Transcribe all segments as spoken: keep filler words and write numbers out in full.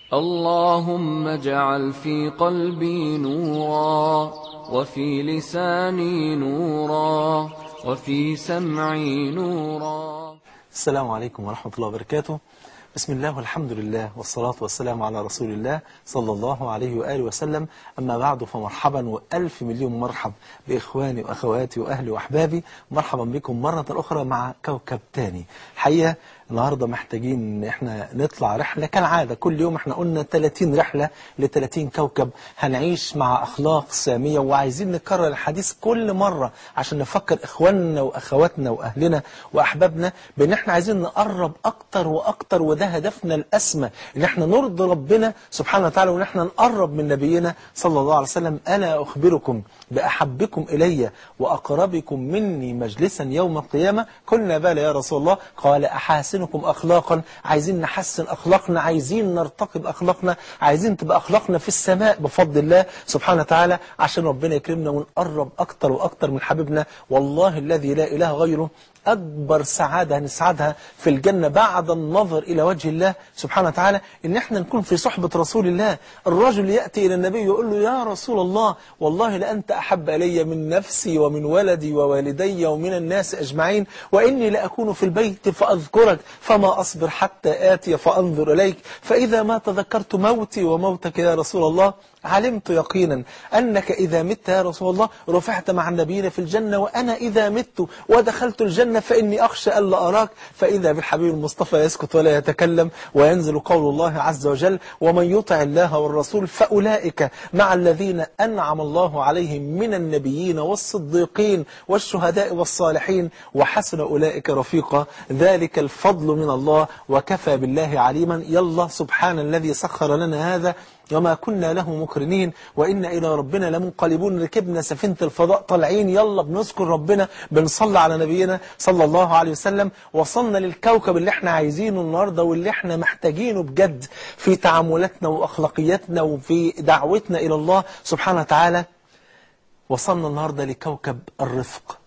اللهم اجعل في قلبي نورا، وفي لساني نورا، وفي سمعي نورا. السلام عليكم ورحمة الله وبركاته. بسم الله والحمد لله والصلاة والسلام على رسول الله صلى الله عليه وآله وسلم. أما بعد، فمرحبا وألف مليون مرحب بإخواني وأخواتي وأهلي وأحبابي. مرحبا بكم مرة أخرى مع كوكب تاني. الحقيقة النهاردة محتاجين ان احنا نطلع رحلة كالعادة. كل يوم احنا قلنا ثلاثين رحلة ل ثلاثين كوكب هنعيش مع أخلاق سامية، وعايزين نكرر الحديث كل مرة عشان نفكر إخواننا وأخواتنا وأهلنا وأحبابنا بأن احنا عايزين نقرب أكتر وأكتر، وده هدفنا الأسمى، ان احنا نرضي ربنا سبحانه وتعالى، وان احنا نقرب من نبينا صلى الله عليه وسلم. ألا أخبركم بأحبكم إلي وأقربكم مني مجلسا يوم القيامة؟ قلنا بلى يا رسول الله. قال أحاسن أخلاقا. عايزين نحسن أخلاقنا، عايزين نرتقي بأخلاقنا، عايزين تبقى أخلاقنا في السماء بفضل الله سبحانه وتعالى، عشان ربنا يكرمنا ونقرب أكتر وأكتر من حبيبنا. والله الذي لا إله غيره أكبر سعادة هنسعدها في الجنة بعد النظر إلى وجه الله سبحانه وتعالى إن احنا نكون في صحبة رسول الله. الرجل يأتي إلى النبي يقول له: يا رسول الله، والله لأنت أحب إلي من نفسي ومن ولدي ووالدي ومن الناس أجمعين، وإني لأكون في البيت فأذكرك فما أصبر حتى آتي فأنظر إليك، فإذا ما تذكرت موتي وموتك يا رسول الله علمت يقينا أنك إذا مت يا رسول الله رفعت مع النبيين في الجنة، وأنا إذا مت ودخلت الجنة فإني أخشى ألا أراك. فإذا بالحبيب المصطفى يسكت ولا يتكلم، وينزل قول الله عز وجل: ومن يطع الله والرسول فأولئك مع الذين أنعم الله عليهم من النبيين والصديقين والشهداء والصالحين وحسن أولئك رفيقا، ذلك الفضل من الله وكفى بالله عليما. يلا سبحان الذي سخر لنا هذا وما كنا له مقرنين وإنا إلى ربنا لمنقلبون. ركبنا سفينة الفضاء طالعين، يلا بنذكر ربنا، بنصلي على نبينا صلى الله عليه وسلم. وصلنا للكوكب اللي احنا عايزينه النهاردة واللي احنا محتاجينه بجد في تعاملاتنا وأخلاقياتنا وفي دعوتنا إلى الله سبحانه وتعالى. وصلنا النهاردة لكوكب الرفق.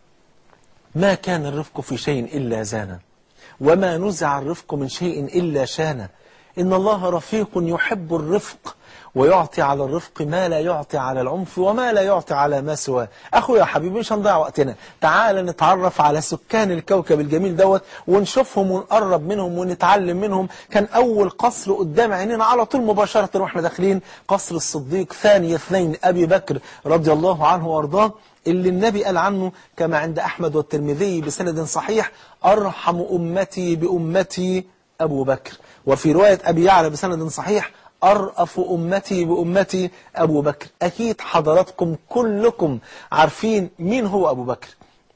ما كان الرفق في شيء إلا زانه، وما نزع الرفق من شيء إلا شانه. إن الله رفيق يحب الرفق، ويعطي على الرفق ما لا يعطي على العنف وما لا يعطي على ما سواه. أخويا حبيبي، مش هنضيع وقتنا، تعال نتعرف على سكان الكوكب الجميل دوت ونشوفهم ونقرب منهم ونتعلم منهم. كان أول قصر قدام عينينا على طول مباشرة واحنا داخلين قصر الصديق ثاني اثنين أبي بكر رضي الله عنه وأرضاه، اللي النبي قال عنه كما عند أحمد والترمذي بسند صحيح: أرحم أمتي بأمتي أبو بكر. وفي رواية أبي يعلى بسند صحيح: أرأف أمتي بأمتي أبو بكر. أكيد حضراتكم كلكم عارفين مين هو أبو بكر،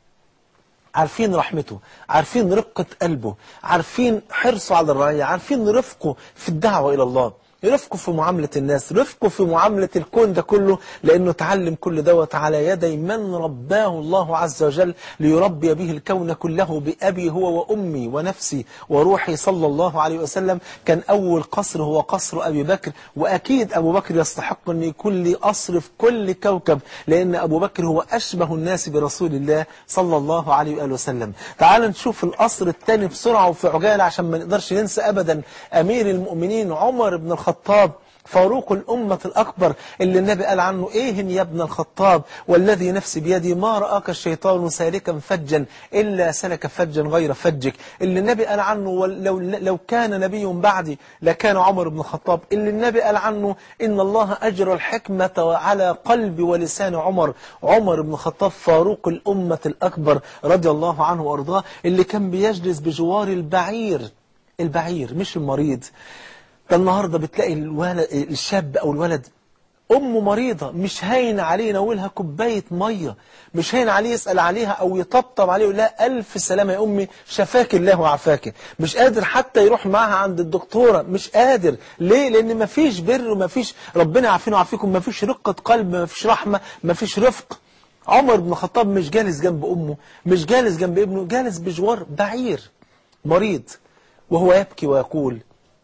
عارفين رحمته، عارفين رقة قلبه، عارفين حرصه على الرعية، عارفين رفقه في الدعوة إلى الله، رفقه في معاملة الناس، رفقه في معاملة الكون ده كله، لأنه تعلم كل دوت على يدي من رباه الله عز وجل ليربي به الكون كله، بأبي هو وأمي ونفسي وروحي صلى الله عليه وسلم. كان أول قصر هو قصر أبي بكر، وأكيد أبو بكر يستحق أن يكون لي قصر في كل كوكب، لأن أبو بكر هو أشبه الناس برسول الله صلى الله عليه وآله وسلم. تعال نشوف القصر الثاني بسرعة وفي عجالة عشان ما نقدرش ننسى أبدا أمير المؤمنين عمر بن الخطاب، فاروق الأمة الأكبر، اللي النبي قال عنه: إيه يا ابن الخطاب والذي نفسي بيدي ما رآك الشيطان سالكا فجا إلا سلك فجا غير فجك. اللي النبي قال عنه: لو, لو كان نبي بعدي لكان عمر بن الخطاب. اللي النبي قال عنه: إن الله أجرى الحكمة على قلب ولسان عمر. عمر بن الخطاب فاروق الأمة الأكبر رضي الله عنه وأرضاه، اللي كان بيجلس بجوار البعير، البعير مش المريض. ده النهاردة بتلاقي الولد الشاب أو الولد أمه مريضة، مش هين عليه يناولها كوباية مية، مش هين عليه يسأل عليها أو يطبطب عليه ويقول لها ألف سلامة يا أمي شفاك الله وعافاك. مش قادر حتى يروح معها عند الدكتورة، مش قادر. ليه؟ لأن مفيش بر ومفيش ربنا يعافينا ويعافيكم، مفيش رقة قلب، مفيش رحمة، مفيش رفق. عمر بن الخطاب مش جالس جنب أمه، مش جالس جنب ابنه، جالس بجوار بعير مريض، وهو يبكي ويقول: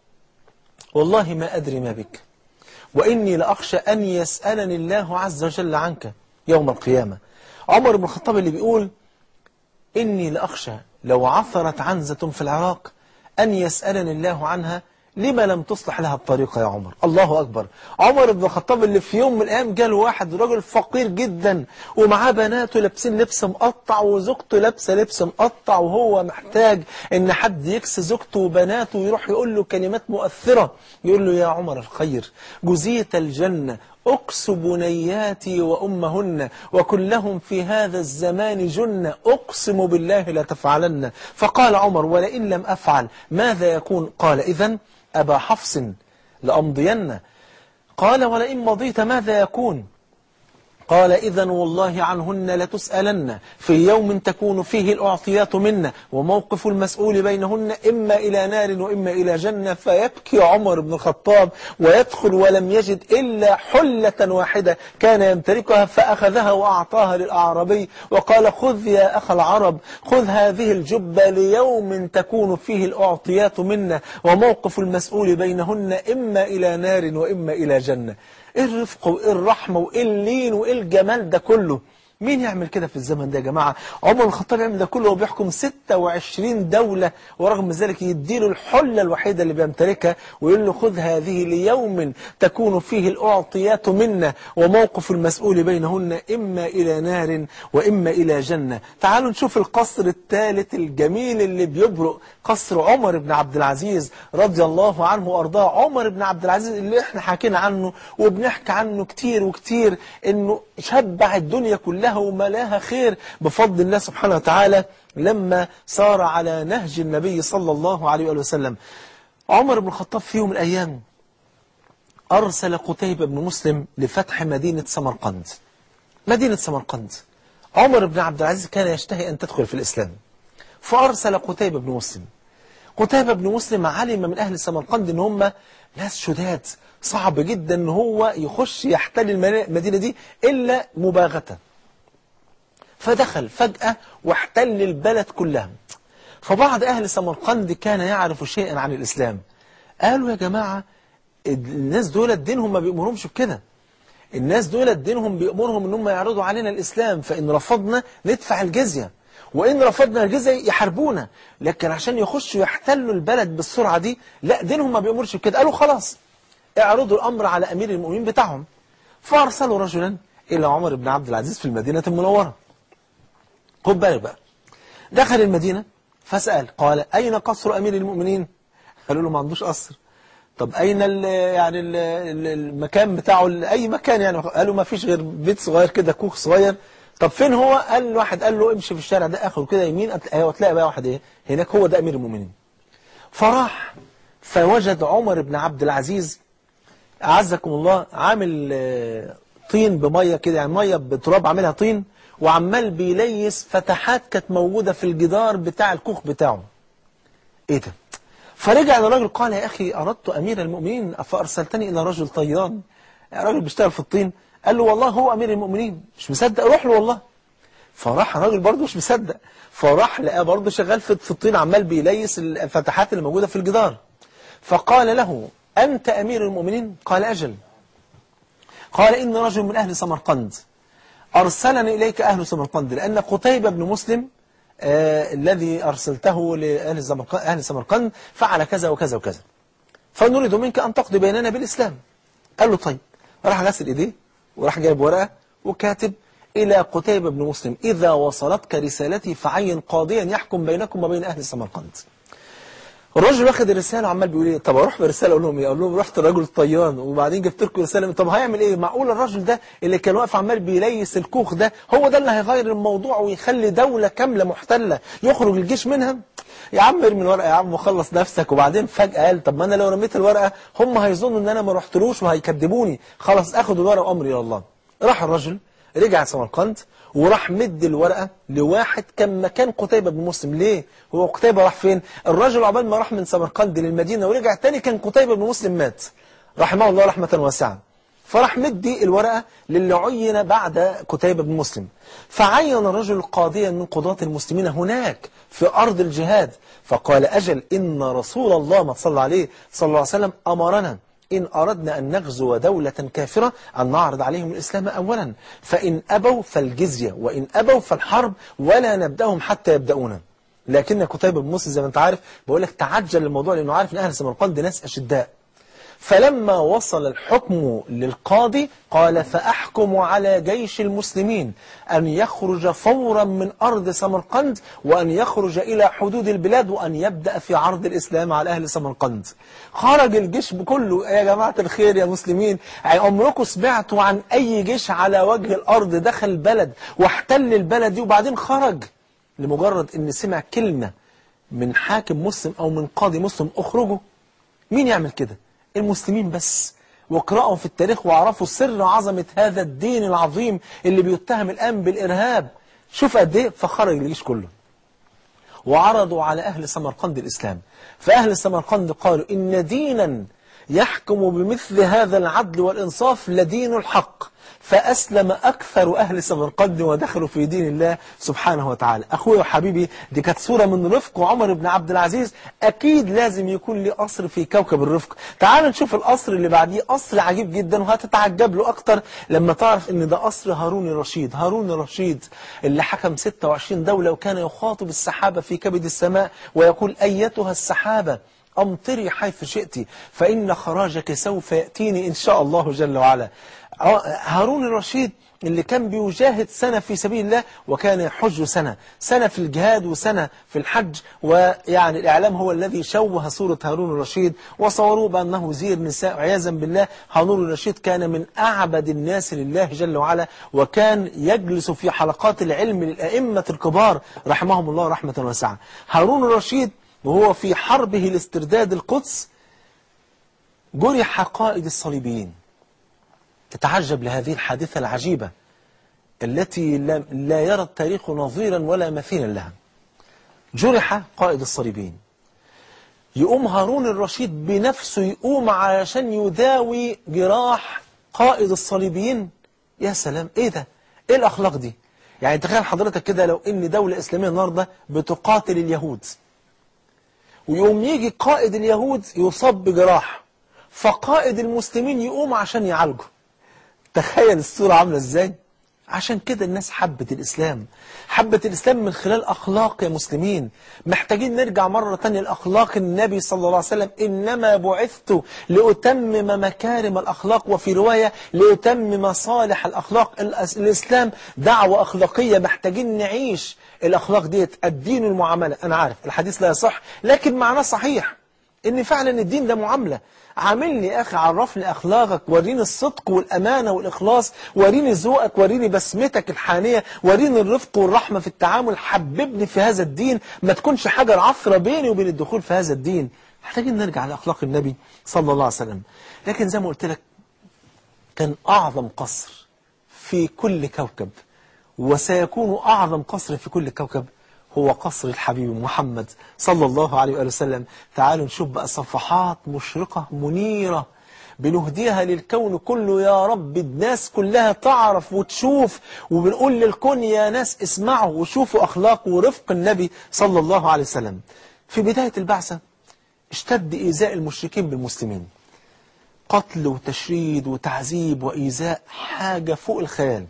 والله ما أدري ما بك، وإني لأخشى أن يسألني الله عز وجل عنك يوم القيامة. عمر بن الخطاب اللي بيقول: إني لأخشى لو عثرت عنزة في العراق أن يسألني الله عنها لما لم تصلح لها الطريقة يا عمر؟ الله أكبر. عمر بن الخطاب اللي في يوم من الأيام جاله واحد راجل فقير جدا ومعاه بناته لابسين لبس مقطع وزوجته لابسه لبس مقطع، وهو محتاج ان حد يكسي زوجته وبناته ويروح يقول له كلمات مؤثرة، يقول له يا عمر الخير جزيت الجنة، أكس بنياتي وأمهن وكلهم في هذا الزمان جنة، أقسم بالله لا تفعلن. فقال عمر ولئن لم أفعل ماذا يكون؟ قال إذن أبا حفص لأمضين. قال ولئن مضيت ماذا يكون؟ قال إذن والله عنهن لتسألن في يوم تكون فيه الأعطيات منا وموقف المسؤول بينهن إما إلى نار وإما إلى جنة. فيبكي عمر بن الخطاب ويدخل ولم يجد إلا حلة واحدة كان يمتلكها، فأخذها وأعطاها للأعرابي وقال خذ يا أخ العرب، خذ هذه الجبة ليوم تكون فيه الأعطيات منا وموقف المسؤول بينهن إما إلى نار وإما إلى جنة. ايه الرفق وايه الرحمة وايه اللين وايه الجمال ده كله؟ مين يعمل كده في الزمن ده يا جماعة؟ عمر بن الخطاب يعمل ده كله وبيحكم ستة وعشرين دولة، ورغم ذلك يديله الحلة الوحيدة اللي بيمتلكها ويقول له خذ هذه ليوم تكون فيه الأعطيات منا وموقف المسؤول بينهن إما إلى نار وإما إلى جنة. تعالوا نشوف القصر الثالث الجميل اللي بيبرق، قصر عمر بن عبد العزيز رضي الله عنه وأرضاه. عمر بن عبد العزيز اللي احنا حكينا عنه وبنحكي عنه كتير وكتير انه شبع الدنيا كلها وملاها خير بفضل الله سبحانه وتعالى لما سار على نهج النبي صلى الله عليه وآله وسلم. عمر بن الخطاب في يوم من الأيام أرسل قتيبة بن مسلم لفتح مدينة سمرقند. مدينة سمرقند عمر بن عبد العزيز كان يشتهي أن تدخل في الإسلام، فأرسل قتيبة بن مسلم. قتيبة بن مسلم علم من أهل سمرقند أن هم ناس شداد، صعب جدا أن هو يخش يحتل المدينة دي إلا مباغتة. فدخل فجأة واحتل البلد كلها. فبعض أهل سمرقند كان يعرف شيئا عن الإسلام، قالوا يا جماعة الناس دول دينهم ما بيأمرهمش بكده، الناس دول دينهم بيأمرهم أنهم يعرضوا علينا الإسلام، فإن رفضنا ندفع الجزية، وإن رفضنا الجزية يحاربونا، لكن عشان يخشوا يحتلوا البلد بالسرعة دي لا، دينهم ما بيأمرش بكده. قالوا خلاص اعرضوا الأمر على أمير المؤمنين بتاعهم. فأرسلوا رجلا إلى عمر بن عبد العزيز في المدينة المنورة. خد بالك بقى، دخل المدينة فسأل قال أين قصر أمير المؤمنين؟ قالوا له ما عندوش قصر. طب أين ال يعني ال المكان بتاعه؟ أي مكان يعني؟ قالوا ما فيش غير بيت صغير كده، كوخ صغير. طب فين هو؟ قال واحد قال له امشي في الشارع ده آخره كده يمين وتلاقي بقى واحد ايه هناك، هو ده أمير المؤمنين. فراح فوجد عمر بن عبد العزيز أعزكم الله عامل طين بمية كده، يعني مية بتراب عاملها طين، وعمال بيليس فتحات كانت موجودة في الجدار بتاع الكوخ بتاعه. ايه ده؟ فرجع للراجل قال يا أخي أردت أمير المؤمنين فأرسلتني إلى رجل طيان، راجل بيشتغل في الطين. قال له والله هو أمير المؤمنين. مش مصدق، روح له والله. فراح الراجل برضه مش مصدق، فراح لقاه برضه شغال في الطين عمال بيليس الفتحات اللي موجودة في الجدار. فقال له أنت أمير المؤمنين؟ قال أجل. قال إن رجل من أهل سمرقند أرسلني إليك أهل سمرقند، لأن قتيبة بن مسلم آه الذي أرسلته لأهل سمرقند, أهل سمرقند فعل كذا وكذا وكذا، فنريد منك أن تقضي بيننا بالإسلام. قال له طيب. راح غسل إيديه وراح جايب ورقة وكاتب إلى قتيبة بن مسلم إذا وصلتك رسالتي فعين قاضيا يحكم بينكم وبين أهل سمرقند. الراجل واخد الرسالة وعمال بيقول ايه؟ طب اروح برسالة اقول لهم ايه؟ اقول لهم رحت الراجل الطيان وبعدين جبت لكم رسالة. طب هيعمل ايه؟ معقول الراجل ده اللي كان واقف عمال بيليس الكوخ ده هو ده اللي هيغير الموضوع ويخلي دولة كاملة محتلة يخرج الجيش منها؟ يا عم ارمي الورقة يا عم وخلص نفسك. وبعدين فجأة قال طب ما انا لو رميت الورقة هم هيظنوا ان انا ما رحتلوش وهيكذبوني، خلاص اخد الورقة وامري الى الله. راح الرجل رجع سمرقند وراح مد الورقة لواحد كان مكان قتيبة بن مسلم. ليه؟ هو قتيبة راح فين؟ الرجل عقبال ما راح من سمرقند للمدينة ورجع تاني كان قتيبة بن مسلم مات رحمه الله رحمة واسعة. فراح مدي الورقة للي عين بعد قتيبة بن مسلم. فعين الرجل قاضيا من قضاة المسلمين هناك في أرض الجهاد. فقال أجل إن رسول الله ما صلى عليه صلى الله عليه وسلم أمرنا إن أردنا أن نغزو دولة كافرة أن نعرض عليهم الإسلام أولا، فإن أبوا فالجزية وإن أبوا فالحرب ولا نبدأهم حتى يبدأونا. لكن قتيبة بن مسلم زي ما انت عارف بقول لك تعجل الموضوع لأنه عارف أن أهل سمرقند ناس أشداء. فلما وصل الحكم للقاضي قال فأحكم على جيش المسلمين أن يخرج فورا من أرض سمرقند وأن يخرج إلى حدود البلاد وأن يبدأ في عرض الإسلام على أهل سمرقند. خرج الجيش بكله. يا جماعة الخير يا مسلمين، عمركم سمعتوا عن أي جيش على وجه الأرض دخل البلد واحتل البلد دي وبعدين خرج لمجرد أن سمع كلمة من حاكم مسلم أو من قاضي مسلم اخرجوا؟ مين يعمل كده؟ المسلمين بس. واقرأوا في التاريخ واعرفوا سر عظمة هذا الدين العظيم اللي بيتهم الآن بالإرهاب. شوف قد ايه. فخرج الجيش كله وعرضوا على أهل سمرقند الإسلام. فأهل سمرقند قالوا إن دينا يحكم بمثل هذا العدل والإنصاف لدين الحق. فأسلم أكثر أهل سمرقند ودخلوا في دين الله سبحانه وتعالى. أخوي وحبيبي، دي كانت صورة من رفق عمر بن عبد العزيز. أكيد لازم يكون لي قصر في كوكب الرفق. تعال نشوف القصر اللي بعديه، قصر عجيب جدا وهتتعجب له أكتر لما تعرف إن ده قصر هارون الرشيد. هارون الرشيد اللي حكم ستة وعشرين دولة وكان يخاطب السحابة في كبد السماء ويقول أيتها السحابة أمطري حيث شئت فإن خراجك سوف يأتيني إن شاء الله جل وعلا. هارون الرشيد اللي كان بيجاهد سنة في سبيل الله وكان يحج سنة سنة في الجهاد وسنة في الحج. ويعني الإعلام هو الذي شوه صورة هارون الرشيد وصوروه بأنه زير نساء عياذا بالله. هارون الرشيد كان من أعبد الناس لله جل وعلا وكان يجلس في حلقات العلم للأئمة الكبار رحمهم الله رحمة واسعة. هارون الرشيد وهو في حربه لاسترداد القدس جرح قائد الصليبيين. تتعجب لهذه الحادثة العجيبة التي لا يرى التاريخ نظيرا ولا مثيلا لها. جرح قائد الصليبيين، يقوم هارون الرشيد بنفسه يقوم علشان يداوي جراح قائد الصليبيين. يا سلام، ايه ده؟ ايه الأخلاق دي؟ يعني تخيل حضرتك كده لو ان دولة إسلامية النهارده بتقاتل اليهود ويقوم يجي قائد اليهود يصاب بجراح فقائد المسلمين يقوم عشان يعالجه. تخيل الصورة عاملة ازاي؟ عشان كده الناس حبت الإسلام، حبت الإسلام من خلال أخلاق يا مسلمين. محتاجين نرجع مرة تانية لأخلاق النبي صلى الله عليه وسلم. إنما بعثت لأتمم مكارم الأخلاق، وفي رواية لأتمم صالح الأخلاق. الإسلام دعوة أخلاقية، محتاجين نعيش الأخلاق ديت. الدين المعاملة. أنا عارف الحديث لا يصح لكن معناه صحيح، إن فعلا الدين ده معاملة. عاملني يا أخي، عرفني أخلاقك، وريني الصدق والأمانة والإخلاص، وريني ذوقك، وريني بسمتك الحانية، وريني الرفق والرحمة في التعامل. حببني في هذا الدين، ما تكونش حجر عثرة بيني وبين الدخول في هذا الدين. محتاجين نرجع لأخلاق النبي صلى الله عليه وسلم. لكن زي ما قلت لك كان أعظم قصر في كل كوكب وسيكون أعظم قصر في كل كوكب هو قصر الحبيب محمد صلى الله عليه وآله وسلم. تعالوا نشوف بقى صفحات مشرقة منيرة بنهديها للكون كله. يا رب الناس كلها تعرف وتشوف، وبنقول للكون يا ناس اسمعوا وشوفوا أخلاق ورفق النبي صلى الله عليه وسلم. في بداية البعثة اشتد إيذاء المشركين بالمسلمين، قتل وتشريد وتعذيب وإيذاء، حاجة فوق الخيال.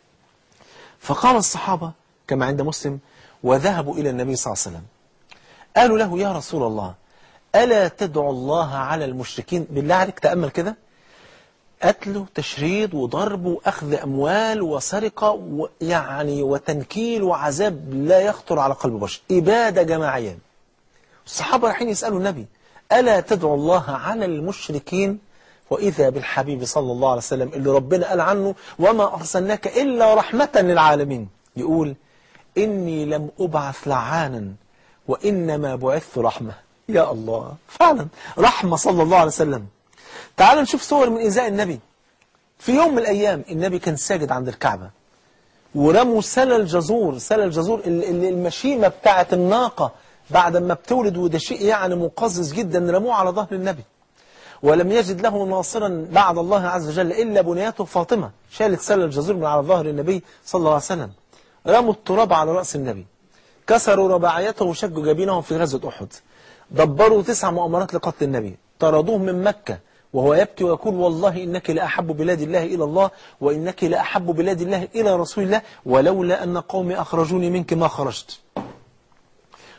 فقام الصحابة كما عند مسلم وذهبوا إلى النبي صلى الله عليه وسلم، قالوا له يا رسول الله ألا تدعو الله على المشركين؟ بالله عليك تأمل كده، قتل وتشريد وضرب وأخذ أموال وسرقة ويعني وتنكيل وعذاب لا يخطر على قلب بشر، إبادة جماعية. الصحابة رايحين يسألوا النبي ألا تدعو الله على المشركين؟ وإذا بالحبيب صلى الله عليه وسلم اللي ربنا قال عنه وما أرسلناك إلا رحمة للعالمين يقول إني لم أبعث لعانا وإنما بعثت رحمة. يا الله، فعلا رحمة صلى الله عليه وسلم. تعالوا نشوف صور من إيذاء النبي. في يوم من الأيام النبي كان ساجد عند الكعبة ورموا سل الجزور، سل الجزور المشيمة بتاعة الناقة بعد ما بتولد، وده شيء يعني مقزز جدا، رموه على ظهر النبي. ولم يجد له ناصرا بعد الله عز وجل إلا بنياته فاطمة، شالت سل الجزور من على ظهر النبي صلى الله عليه وسلم. رموا التراب على رأس النبي، كسروا رباعيته وشجوا جبينهم في غزوة أحد، دبروا تسع مؤامرات لقتل النبي، طردوه من مكة وهو يبكي ويقول والله إنك لأحب بلاد الله إلى الله وإنك لأحب بلاد الله إلى رسول الله ولولا أن قومي أخرجوني منك ما خرجت.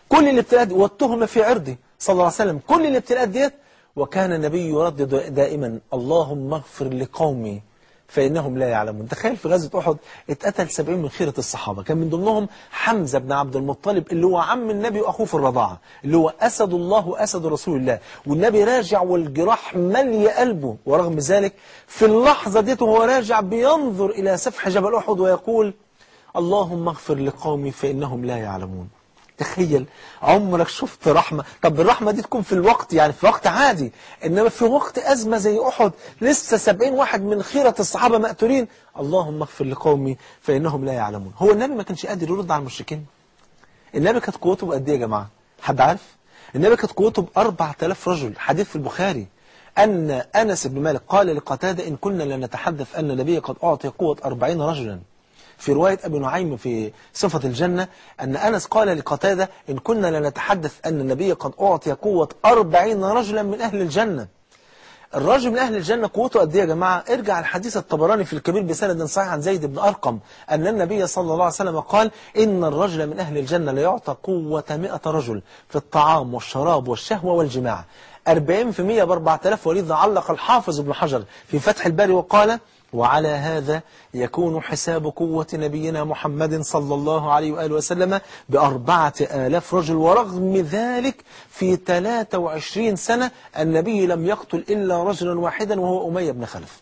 كل الابتلاءات دي والتهم في عرضه صلى الله عليه وسلم، كل الابتلاءات ديت وكان النبي يردد دائما اللهم اغفر لقومي فإنهم لا يعلمون. تخيل في غزوة أحد اتقتل سبعين من خيرة الصحابة، كان من ضمنهم حمزة بن عبد المطلب اللي هو عم النبي وأخوه في الرضاعة، اللي هو أسد الله وأسد رسول الله، والنبي راجع والجراح ملي قلبه، ورغم ذلك في اللحظة ديت وهو راجع بينظر إلى سفح جبل أحد ويقول اللهم اغفر لقومي فإنهم لا يعلمون. تخيل عمرك شفت رحمة؟ طب الرحمة دي تكون في الوقت يعني في وقت عادي، إنما في وقت أزمة زي أحد لسه سبعين واحد من خيرة الصحابة مقتولين، اللهم اغفر لقومي فإنهم لا يعلمون. هو النبي ما كانش قادر يرد على المشركين؟ النبي كانت قوته بقد إيه يا جماعة؟ حد عارف؟ النبي كانت قوته بأربعة آلاف رجل. حديث في البخاري أن أنس بن مالك قال لقتادة إن كنا لنتحدث أن النبي قد أعطي قوة أربعين رجلا. في رواية أبي نعيم في صفة الجنة أن أنس قال لقتادة إن كنا لنتحدث أن النبي قد أعطي قوة أربعين رجلا من أهل الجنة. الرجل من أهل الجنة قوته قد إيه يا جماعة؟ ارجع الحديث الطبراني في الكبير بسند صحيح عن زيد بن أرقم أن النبي صلى الله عليه وسلم قال إن الرجل من أهل الجنة ليعطى قوة مئة رجل في الطعام والشراب والشهوة والجماع. أربعين في المئة بأربعة آلاف. ولذا علق الحافظ ابن حجر في فتح الباري وقال وعلى هذا يكون حساب قوة نبينا محمد صلى الله عليه وآله وسلم بأربعة آلاف رجل. ورغم ذلك في ثلاث وعشرين سنة النبي لم يقتل إلا رجلا واحدا وهو أمية بن خلف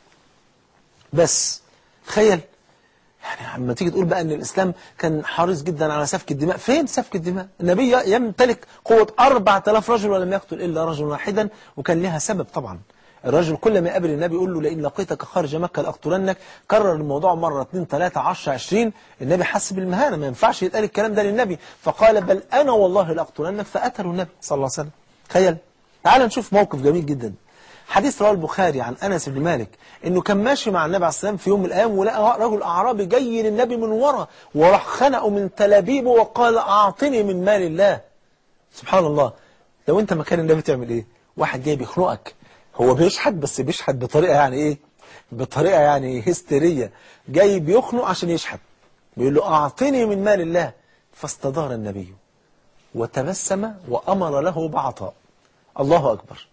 بس. تخيل يعني عما تيجي تقول بقى أن الإسلام كان حريص جدا على سفك الدماء، فين سفك الدماء؟ النبي يمتلك قوة أربعة آلاف رجل ولم يقتل إلا رجلا واحدا، وكان لها سبب طبعا. الرجل كل ما يقابل النبي يقول له لئن لقيتك خارج مكة لأقتلنك، كرر الموضوع مرة اثنين ثلاثة عشرة عشرين. النبي حس بالمهانة، ما ينفعش يتقال الكلام ده للنبي، فقال بل أنا والله لأقتلنك، فقتلوا النبي صلى الله عليه وسلم. تخيل. تعال نشوف موقف جميل جدا. حديث رواه البخاري عن أنس بن مالك إنه كان ماشي مع النبي عليه السلام في يوم من الأيام ولقى رجل أعرابي جاي للنبي من ورا وراح خنقه من تلابيبه وقال أعطني من مال الله. سبحان الله. لو أنت مكان النبي تعمل إيه؟ واحد جاي بيخنقك، هو بيشحت بس بيشحت بطريقة يعني إيه؟ بطريقة يعني هستيرية، جاي بيخنق عشان يشحت، بيقول له أعطني من مال الله. فاستدار النبي وتبسم وأمر له بعطاء. الله أكبر.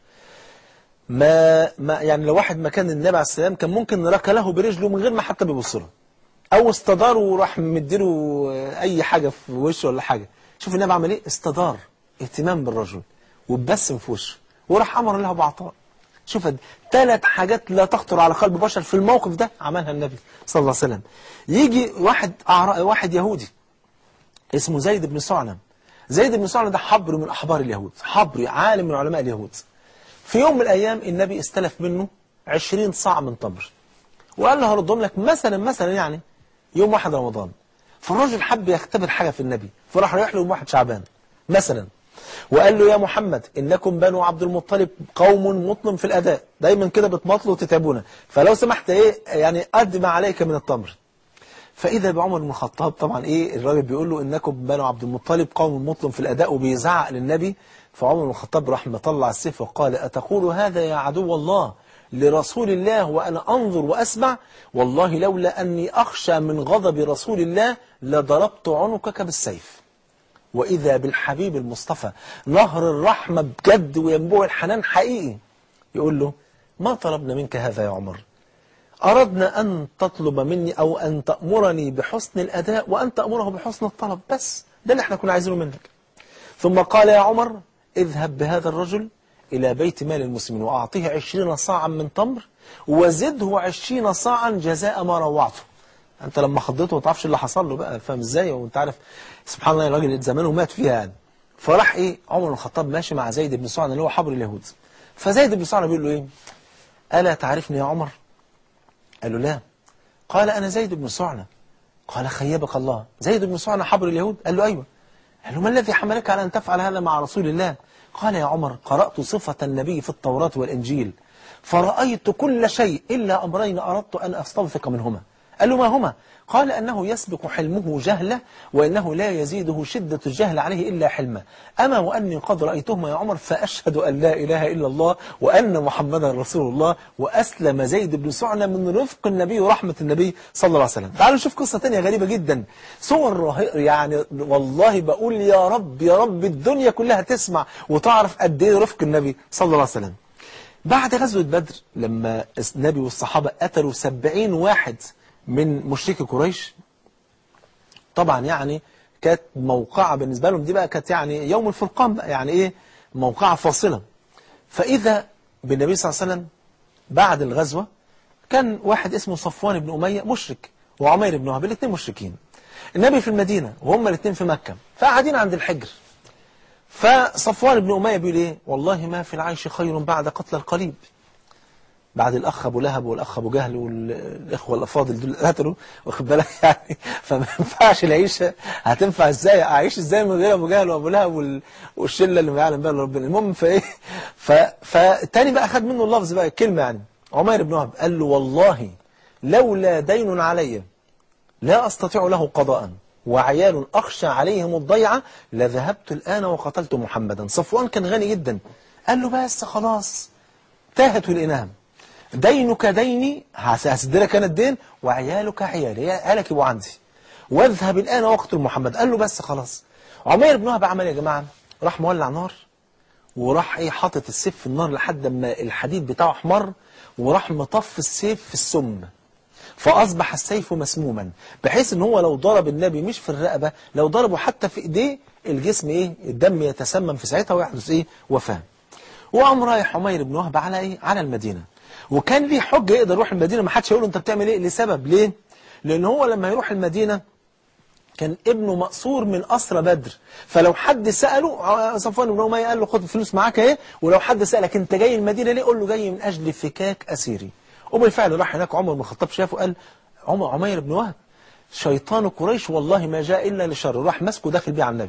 ما, ما يعني لو واحد مكان النبي عليه السلام كان ممكن ركله برجله من غير ما حتى بيبص له، أو استدار وراح مديله أي حاجة في وشه ولا حاجة. شوف النبي عمل إيه؟ استدار اهتمام بالرجل وبسم في وشه وراح أمر له بعطاء. شوف ثلاث حاجات لا تخطر على قلب بشر في الموقف ده عملها النبي صلى الله عليه وسلم. يجي واحد واحد يهودي اسمه زيد بن سعنة. زيد بن سعنة ده حبر من أحبار اليهود، حبر عالم من علماء اليهود. في يوم من الأيام النبي استلف منه عشرين صاع من تمر وقال له هردهم لك مثلا مثلا يعني يوم واحد رمضان. فالراجل حب يختبر حاجة في النبي، فراح رايح له يوم واحد شعبان مثلا وقال له يا محمد إنكم بنو عبد المطلب قوم مطلم في الأداء، دايما كده بتمطلوا وتتعبونا، فلو سمحت إيه يعني قد ما عليك من التمر. فإذا بعمر بن الخطاب طبعا إيه الراجل بيقول له إنكم بنو عبد المطلب قوم مطلم في الأداء وبيزعق للنبي. فعمر بن الخطاب راح مطلع السيف وقال أتقول هذا يا عدو الله لرسول الله وأنا أنظر وأسمع؟ والله لولا أني أخشى من غضب رسول الله لضربت عنقك بالسيف. وإذا بالحبيب المصطفى نهر الرحمة بجد وينبوع الحنان حقيقي يقول له ما طلبنا منك هذا يا عمر، أردنا أن تطلب مني أو أن تأمرني بحسن الأداء وأن تأمره بحسن الطلب، بس ده اللي احنا كنا عايزينه منك. ثم قال يا عمر اذهب بهذا الرجل إلى بيت مال المسلمين وأعطيه عشرين صاعا من تمر وزده عشرين صاعا جزاء ما روعته. أنت لما خضيته ما تعرفش اللي حصل له بقى، فاهم إزاي؟ وأنت عارف سبحان الله الراجل زمانه مات فيها يعني. فراح إيه عمر بن الخطاب ماشي مع زيد بن سعنة اللي هو حبر اليهود. فزيد بن سعنة بيقول له إيه؟ ألا تعرفني يا عمر؟ قال له لا. قال أنا زيد بن سعنة. قال خيبك الله. زيد بن سعنة حبر اليهود؟ قال له أيوة. قال له ما الذي حملك على أن تفعل هذا مع رسول الله؟ قال يا عمر قرأت صفة النبي في التوراة والإنجيل فرأيت كل شيء إلا أمرين أردت أن أستوثق منهما. قال له ما هما؟ قال أنه يسبق حلمه جهلة، وإنه لا يزيده شدة الجهل عليه إلا حلمه. أما وأني قد رأيتهما يا عمر فأشهد أن لا إله إلا الله وأن محمدا رسول الله. وأسلم زيد بن سعنة من رفق النبي ورحمة النبي صلى الله عليه وسلم. تعالوا نشوف قصة تانية غريبة جدا، صور رهيبة يعني، والله بقول يا رب يا رب الدنيا كلها تسمع وتعرف قد إيه رفق النبي صلى الله عليه وسلم. بعد غزوة بدر لما النبي والصحابة قتلوا سبعين واحد من مشركي قريش، طبعا يعني كانت موقعة بالنسبة لهم، دي بقى كانت يعني يوم الفرقان بقى، يعني ايه موقعة فاصلة. فإذا بالنبي صلى الله عليه وسلم بعد الغزوة كان واحد اسمه صفوان بن أمية مشرك، وعمير بن وهب الاثنين مشركين. النبي في المدينة وهم الاثنين في مكة، فقاعدين عند الحجر. فصفوان بن أمية بيقول ايه؟ والله ما في العيش خير بعد قتل القليب. بعد الأخ أبو لهب والأخ أبو جهل والإخوة الأفاضل دول قتلوا، واخد بالك يعني، فما ينفعش العيشة. هتنفع إزاي؟ أعيش إزاي من غير أبو جهل وأبو لهب والشلة اللي ما يعلم بها إلا ربنا. المهم فإيه، فالتاني بقى خد منه اللفظ بقى الكلمة يعني، عمير بن وهب قال له والله لولا دين علي لا أستطيع له قضاء وعيال أخشى عليهم الضيعة لذهبت الآن وقتلت محمدا. صفوان كان غني جدا، قال له بس خلاص تاهت الإنام، دينك ديني، هسدلك أنا الدين، وعيالك عيالي، عيالك يبقوا عندي، واذهب الآن واقتل محمد. قال له بس خلاص. عمير بن وهب عمل يا جماعة، راح مولع نار، وراح ايه حاطط السيف في النار لحد ما الحديد بتاعه احمر، وراح مطف السيف في السم، فأصبح السيف مسموما، بحيث ان هو لو ضرب النبي مش في الرقبة، لو ضربه حتى في ايديه الجسم ايه الدم يتسمم في ساعتها ويحدث ايه وفاة. وقام رايح عمير بن وهب على ايه على المدينة، وكان ليه حجة يقدر يروح المدينة، ما حدش يقول له انت بتعمل ايه، لسبب ليه؟ لان هو لما يروح المدينة كان ابنه مقصور من أسرى بدر، فلو حد سأله صفوان بن أمية قال له خد الفلوس معاك ايه، ولو حد سألك انت جاي المدينة ليه، قول له جاي من أجل فكاك أسيري. وبالفعل راح هناك عمر بن الخطاب شافه قال عمر عمير بن وهب شيطان قريش والله ما جاء إلا لشر، راح مسكه داخل بيه على النبي.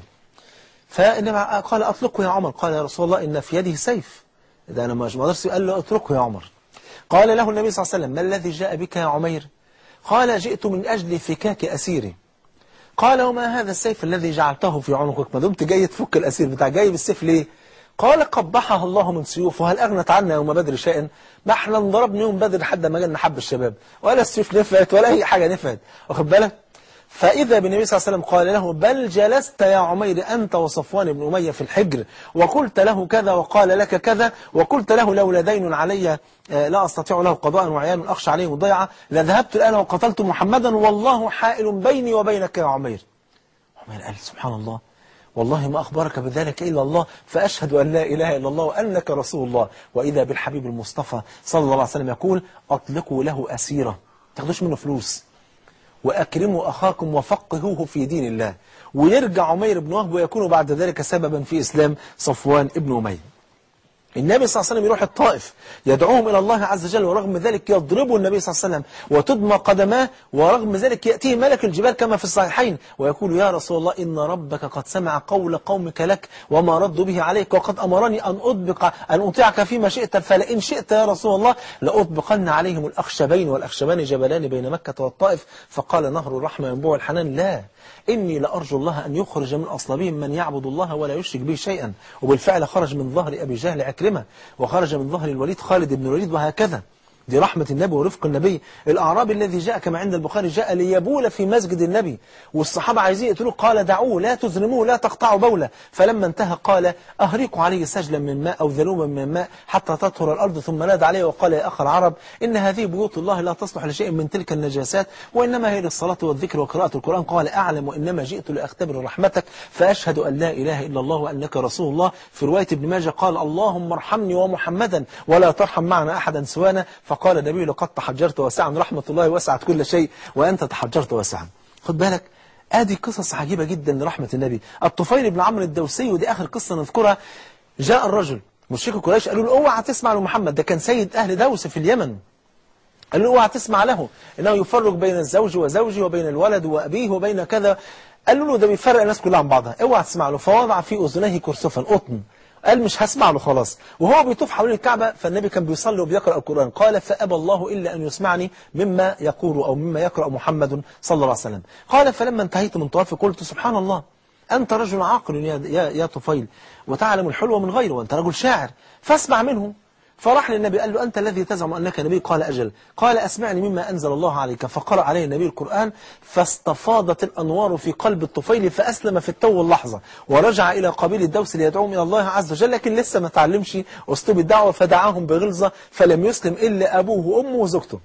فالنبي قال أطلقه يا عمر، قال يا رسول الله إن في يده سيف، ده أنا ما أقدرش. قال له أتركه يا عمر. قال له النبي صلى الله عليه وسلم ما الذي جاء بك يا عمير؟ قال جئت من أجل فكاك أسيري. قال وما هذا السيف الذي جعلته في عنقك، ما دمت جاي تفك الأسير بتاع جاي بالسيف ليه؟ قال قبحها الله من سيوف وهل أغنت عنا يوم بدر شيئا، ما احنا انضربنا يوم بدر لحد ما جالنا حب الشباب، ولا السيف نفعت ولا أي حاجة نفعت، واخد بالك؟ فإذا بالنبي صلى الله عليه وسلم قال له بل جلست يا عمير أنت وصفوان بن أمية في الحجر وقلت له كذا وقال لك كذا، وقلت له لولا دين علي لا أستطيع له قضاء وعيال أخشى عليهم الضيعة لذهبت الآن وقتلت محمدا والله حائل بيني وبينك يا عمير. عمير قال سبحان الله والله ما أخبرك بذلك إلا الله، فأشهد أن لا إله إلا الله وأنك رسول الله. وإذا بالحبيب المصطفى صلى الله عليه وسلم يقول أطلقوا له أسيرة، تاخدوش منه فلوس، وأكرموا أخاكم وفقهوه في دين الله. ويرجع عمير بن وهب ويكون بعد ذلك سببا في إسلام صفوان ابن أمية. النبي صلى الله عليه وسلم يروح الطائف يدعوهم إلى الله عز وجل، ورغم ذلك يضربوا النبي صلى الله عليه وسلم وتدمى قدماه، ورغم ذلك يأتيه ملك الجبال كما في الصحيحين ويقول يا رسول الله إن ربك قد سمع قول قومك لك وما ردوا به عليك، وقد أمرني أن أطبق أن أطيعك فيما شئت، فلئن شئت يا رسول الله لأطبقن عليهم الأخشبين، والأخشبان جبلان بين مكة والطائف. فقال نهر الرحمة ينبوع الحنان لا، إني لأرجو الله أن يخرج من أصلابهم من يعبد الله ولا يشرك به شيئا. وبالفعل خرج من ظهر أبي جهل عكرمة، وخرج من ظهر الوليد خالد بن الوليد، وهكذا. دي رحمة النبي ورفق النبي. الأعرابي الذي جاء كما عند البخاري جاء ليبول في مسجد النبي، والصحابة عايزين يقتلوه، قال دعوه لا تزرموه لا تقطعوا بوله. فلما انتهى قال أهريقوا عليه سجلا من ماء أو ذنوبا من ماء حتى تطهر الأرض، ثم نادى عليه وقال يا أخ العرب إن هذه بيوت الله لا تصلح لشيء من تلك النجاسات، وإنما هي للصلاة والذكر وقراءة القرآن. قال أعلم وإنما جئت لأختبر رحمتك فأشهد أن لا إله إلا الله وأنك رسول الله. في رواية ابن ماجه قال اللهم ارحمني ومحمدا ولا ترحم معنا أحدا سوانا. فقال النبي لقد تحجرت واسعا، رحمة الله وسعت كل شيء وأنت تحجرت واسعا. خد بالك ادي قصص عجيبة جدا لرحمة النبي. الطفيل بن عمرو الدوسي، ودي آخر قصة نذكرها، جاء الرجل مشرك قريش قالوا له اوعى تسمع لمحمد، ده كان سيد أهل دوس في اليمن، قالوا له اوعى تسمع له إنه يفرق بين الزوج وزوجه وبين الولد وأبيه وبين كذا، قالوا له ده بيفرق الناس كلها عن بعضها، اوعى تسمع له. فوضع في أذنيه كرسفا قطن، قال مش هسمع له خلاص. وهو بيطوف حوالين الكعبة فالنبي كان بيصلي وبيقرأ القرآن، قال فأبى الله إلا أن يسمعني مما يقول أو مما يقرأ محمد صلى الله عليه وسلم. قال فلما انتهيت من طوافي قلت سبحان الله، أنت رجل عاقل يا, يا, يا طفيل، وتعلم الحلو من غيره، وأنت رجل شاعر، فاسمع منه. فراح للنبي قال له أنت الذي تزعم أنك نبي؟ قال أجل. قال أسمعني مما أنزل الله عليك. فقرأ عليه النبي القرآن، فاستفاضت الأنوار في قلب الطفيل فأسلم في التو اللحظة، ورجع إلى قبيل الدوس ليدعوهم إلى الله عز وجل، لكن لسه ما تعلمش أسلوب الدعوة، فدعاهم بغلظة، فلم يسلم إلا أبوه وأمه وزوجته.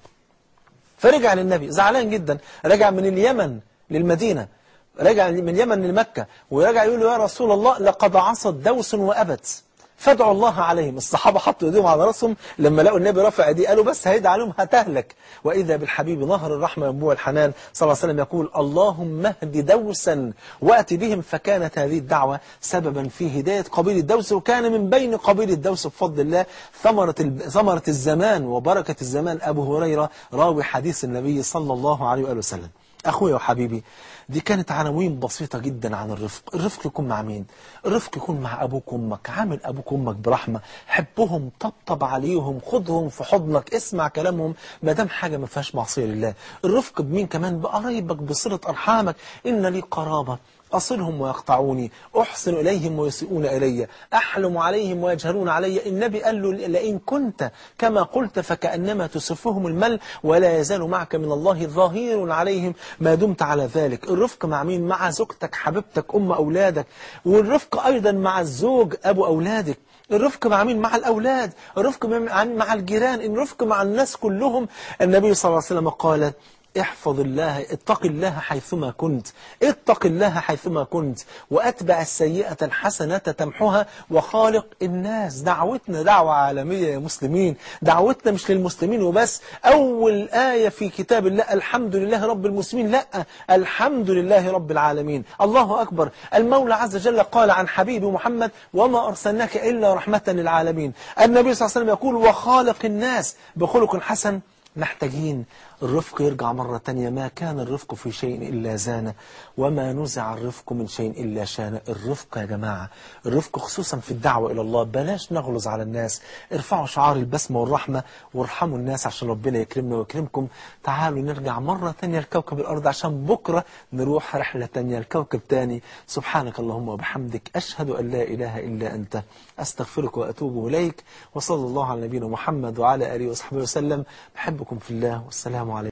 فرجع للنبي زعلان جدا، رجع من اليمن للمدينة، رجع من اليمن لمكة، ورجع يقول له يا رسول الله لقد عصت دوس وأبت فادعوا الله عليهم. الصحابة حطوا ايديهم على راسهم لما لقوا النبي رفع ايديه، قالوا بس هيدعي عليهم هتهلك. وإذا بالحبيب نهر الرحمة ينبوع الحنان صلى الله عليه وسلم يقول اللهم اهد دوسا وأتي بهم. فكانت هذه الدعوة سببا في هداية قبيل الدوس، وكان من بين قبيل الدوس بفضل الله ثمرة ثمرة الزمان وبركة الزمان أبو هريرة راوي حديث النبي صلى الله عليه وآله وسلم. أخويا وحبيبي، دي كانت عناوين بسيطة جدا عن الرفق. الرفق يكون مع مين؟ الرفق يكون مع أبوك وأمك، عامل أبوك وأمك برحمة، حبهم، طبطب عليهم، خدهم في حضنك، اسمع كلامهم ما دام حاجة ما فيهاش معصية لله. الرفق بمين كمان؟ بقرايبك، بصلة أرحامك. إن لي قرابة أصلهم ويقطعوني، أحسن إليهم ويسيئون إلي، أحلم عليهم ويجهلون علي. النبي قال له لئن كنت كما قلت فكأنما تسفهم المل، ولا يزال معك من الله ظهير عليهم ما دمت على ذلك. الرفق مع مين؟ مع زوجتك، حبيبتك، أم أولادك. والرفق أيضا مع الزوج، أبو أولادك. الرفق مع مين؟ مع الأولاد. الرفق مع الجيران. الرفق مع الناس كلهم. النبي صلى الله عليه وسلم قال احفظ الله، اتق الله حيثما كنت، اتق الله حيثما كنت، وأتبع السيئة الحسنة تمحها، وخالق الناس. دعوتنا دعوة عالمية يا مسلمين، دعوتنا مش للمسلمين وبس. أول آية في كتاب الله الحمد لله رب المسلمين، لا، الحمد لله رب العالمين. الله أكبر. المولى عز وجل قال عن حبيبي محمد وما أرسلناك إلا رحمة للعالمين. النبي صلى الله عليه وسلم يقول وخالق الناس بخلق حسن. محتاجين الرفق يرجع مرة تانية. ما كان الرفق في شيء إلا زانه، وما نزع الرفق من شيء إلا شانه. الرفق يا جماعة، الرفق خصوصا في الدعوة إلى الله، بلاش نغلظ على الناس. ارفعوا شعار البسمة والرحمة وارحموا الناس عشان ربنا يكرمنا ويكرمكم. تعالوا نرجع مرة تانية لكوكب الأرض عشان بكرة نروح رحلة تانية لكوكب تاني. سبحانك اللهم وبحمدك، أشهد أن لا إله إلا أنت، أستغفرك وأتوب إليك. وصلى الله على نبينا محمد وعلى آله وصحبه وسلم. بحبكم في الله، والسلام عليكم.